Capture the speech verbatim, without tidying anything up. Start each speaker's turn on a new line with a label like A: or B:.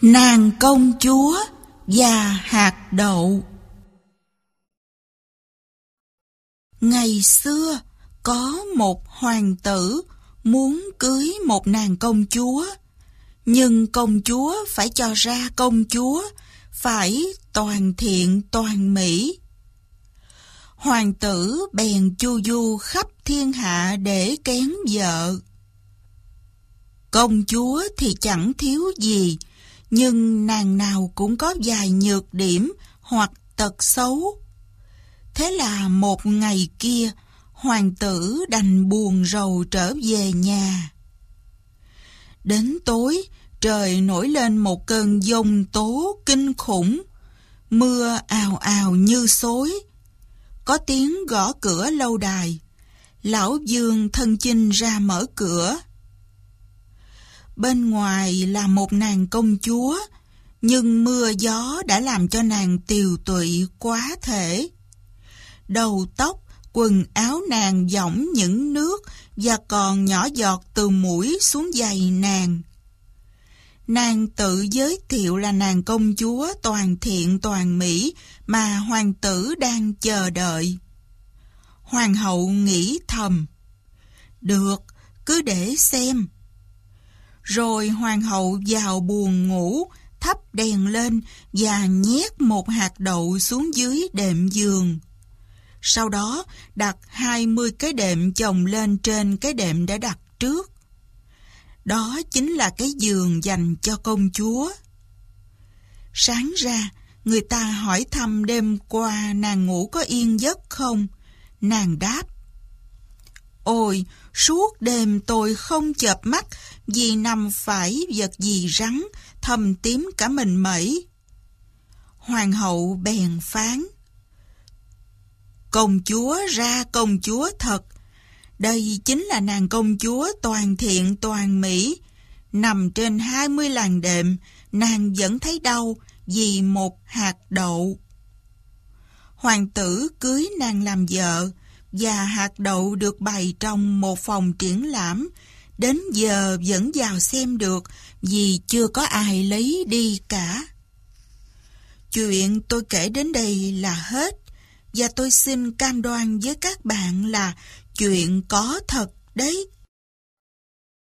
A: Nàng công chúa và hạt đậu. Ngày xưa có một hoàng tử muốn cưới một nàng công chúa, nhưng công chúa phải cho ra công chúa phải toàn thiện toàn mỹ. Hoàng tử bèn chu du khắp thiên hạ để kén vợ. Công chúa thì chẳng thiếu gì, nhưng nàng nào cũng có vài nhược điểm hoặc tật xấu. Thế là một ngày kia, hoàng tử đành buồn rầu trở về nhà. Đến tối, trời nổi lên một cơn giông tố kinh khủng, mưa ào ào như xối. Có tiếng gõ cửa lâu đài. Lão Dương thân chinh ra mở cửa. Bên ngoài là một nàng công chúa, nhưng mưa gió đã làm cho nàng tiều tụy quá thể. Đầu tóc, quần áo nàng dõng những nước và còn nhỏ giọt từ mũi xuống giày nàng. Nàng tự giới thiệu là nàng công chúa toàn thiện toàn mỹ mà hoàng tử đang chờ đợi. Hoàng hậu nghĩ thầm, được, cứ để xem. Rồi hoàng hậu vào buồng ngủ, thắp đèn lên và nhét một hạt đậu xuống dưới đệm giường. Sau đó đặt hai mươi cái đệm chồng lên trên cái đệm đã đặt trước. Đó chính là cái giường dành cho công chúa. Sáng ra, người ta hỏi thăm đêm qua nàng ngủ có yên giấc không? Nàng đáp, ôi, suốt đêm tôi không chợp mắt vì nằm phải vật gì rắn, thâm tím cả mình mẩy. Hoàng hậu bèn phán, công chúa ra công chúa thật. Đây chính là nàng công chúa toàn thiện toàn mỹ. Nằm trên hai mươi làn đệm, nàng vẫn thấy đau vì một hạt đậu. Hoàng tử cưới nàng làm vợ, và hạt đậu được bày trong một phòng triển lãm. Đến giờ vẫn vào xem được vì chưa có ai lấy đi cả. Chuyện tôi kể đến đây là hết, và tôi xin cam đoan với các bạn là chuyện có thật đấy.